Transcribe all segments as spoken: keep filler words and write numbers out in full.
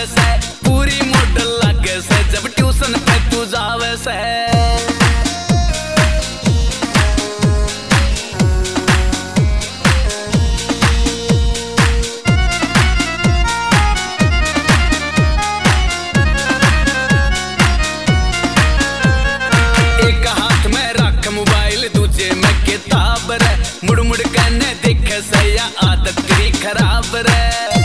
जावे से, पूरी मॉडल लागे से जब ट्यूशन पे तू जावे से। एक हाथ में रख मोबाइल दूजे में किताब रे, मुड़ मुड़ कहने देखे से या आदत तेरी खराब रे।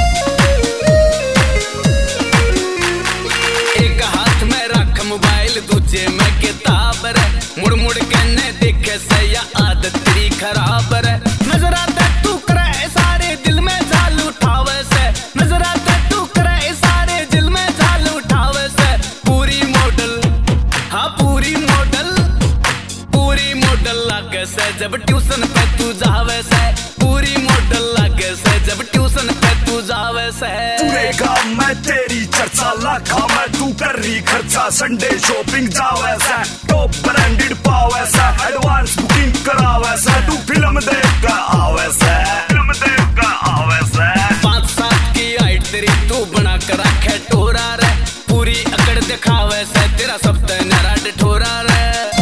एक हाथ में रख मोबाइल दूजे में किताब रे, मुड़ मुड़ कहने देखे से या आदत तेरी खराब रे। नजर आता तू करे सारे दिल में झाल उठावे से, नजर आता तू करे सारे दिल में झाल उठावे से। पूरी मॉडल, हाँ पूरी मॉडल, पूरी मॉडल लागे से जब ट्यूशन पे तू जावे से, पूरी मॉडल लागे से जब ट्यूशन पे तू जावे से। पूरे गांव में तेरी चर्चा, लाखा में तू कर रही खर्चा। संडे शॉपिंग जावे से, टॉप ब्रांडेड पावे से, एडवांस बुकिंग करावे से। तू फिल्म देख कर आवे से, फिल्म देख कर आवे से। पाँच सात की हाइट तेरी तू बना कर रखे टोरा रे, पूरी अकड़ दिखावे से तेरा सब तेरा ठोरा रे।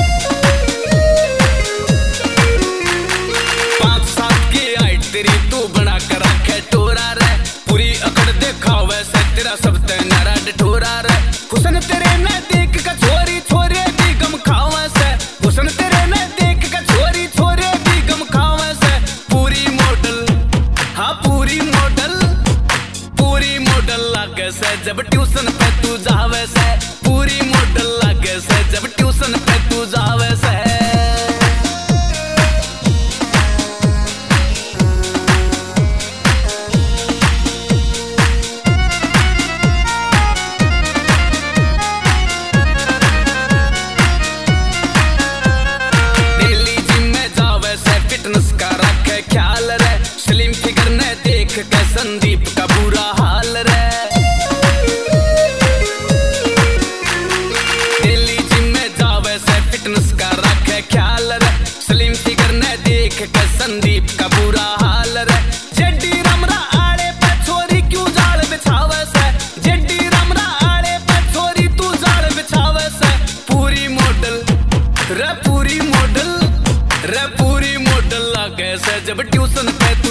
पाँच सात की हाइट तेरी तू बना कर रखे टोरा रे, पूरी अकड़ दिखावे से तेरा सब तेरा ठोरा रे। हुसन तेरे में देख का छोरी छोरे भी गम खावे से, हुसन तेरे में देख का छोरी छोरे भी गम खावे से। पूरी मॉडल, हाँ पूरी मॉडल, पूरी मॉडल लागे से जब ट्यूशन पे तू जावे से, पूरी मॉडल लागे से जब ट्यूशन पे तू जावे से। डेली जिम में जावे से, फिटनेस का रखे ख्याल रे, स्लिम फिगर ने देख के संदीप का बुरा हाल रे। डेली जिम में जावे से, फिटनेस का रखे ख्याल रे, स्लिम फिगर ने देख के संदीप का बुरा हाल रे। जेडी रमरा आड़े पे छोरी क्यों जाल बिछावे से, जेडी रमरा आड़े पे छोरी तू जाल बिछावे से। पूरी मॉडल रे, पूरी मॉडल रे, पूरी मॉडल लागे से जब ट्यूशन पे